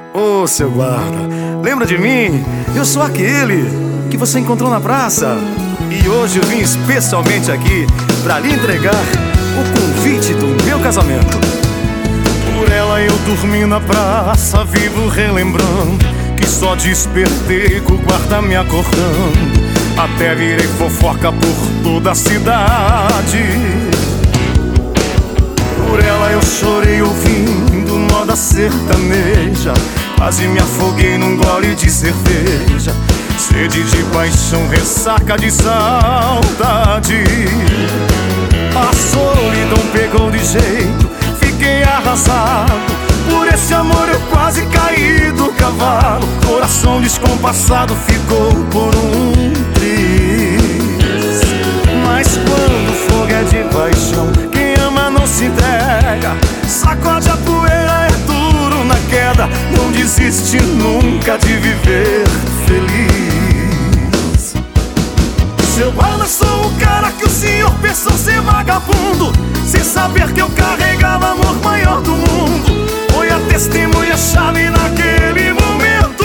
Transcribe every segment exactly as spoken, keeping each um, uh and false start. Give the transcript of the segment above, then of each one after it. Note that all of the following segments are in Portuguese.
Ô, seu guarda, lembra de mim? Eu sou aquele que você encontrou na praça. E hoje eu vim especialmente aqui pra lhe entregar o convite do meu casamento. Por ela eu dormi na praça, vivo relembrando que só despertei com o guarda me acordando. Até virei fofoca por toda a cidade. Por ela eu chorei ouvindo moda sertaneja, quase me afoguei num gole de cerveja. Sede de paixão, ressaca de saudade. A solidão pegou de jeito, fiquei arrasado. Por esse amor eu quase caí do cavalo. Coração descompassado ficou por um triz. Mas quando o fogo é de paixão, quem ama não se entrega. Sacode a poeira, é duro na queda. Não desiste nunca de viver feliz. Seu guarda, sou o cara que o senhor pensou ser vagabundo, sem saber que eu carregava amor maior do mundo. Foi a testemunha-chave naquele momento.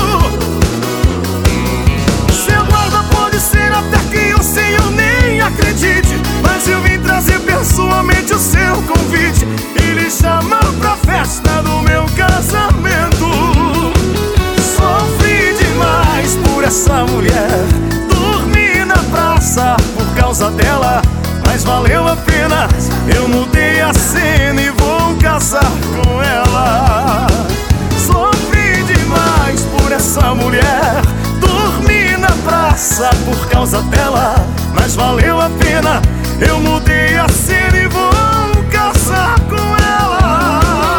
Seu guarda, pode ser até que o senhor nem acredite, mas eu vim trazer pessoalmente o seu convite e lhe chamar pra festa do meu casamento. Sofri demais por essa mulher, dormi na praça por causa dela, mas valeu a pena. Eu mudei a cena e vou casar com ela. Sofri demais por essa mulher, dormi na praça por causa dela, mas valeu a pena. Eu mudei a cena e vou casar com ela.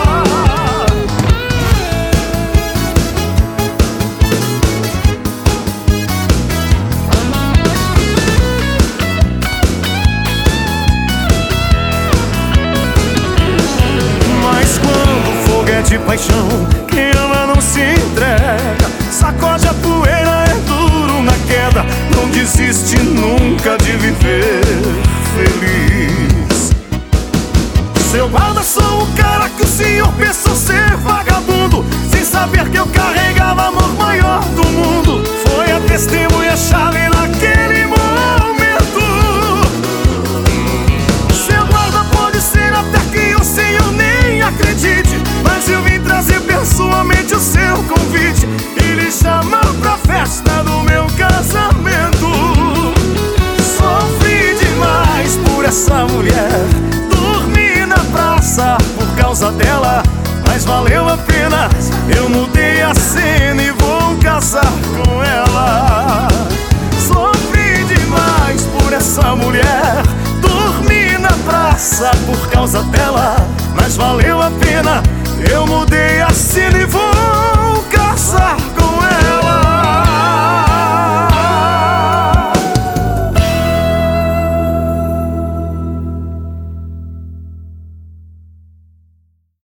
Mas quando o fogo é de paixão, quem ama não se entrega. Sacode a poeira, é duro na queda. Não desiste nunca de viver feliz. Seu guarda, sou o cara que o senhor pensou ser vagabundo, sem saber que eu carregava amor maior do mundo. Foi a testemunha-chave naquele momento. Seu guarda, pode ser até que o senhor nem acredite, mas eu vim trazer pessoalmente o seu convite e lhe chamar pra festa do meu casamento. Sofri demais por essa mulher, dormi na praça por causa dela, mas valeu a pena. Eu mudei a cena e vou casar com ela. Sofri demais por essa mulher, dormi na praça por causa dela, mas valeu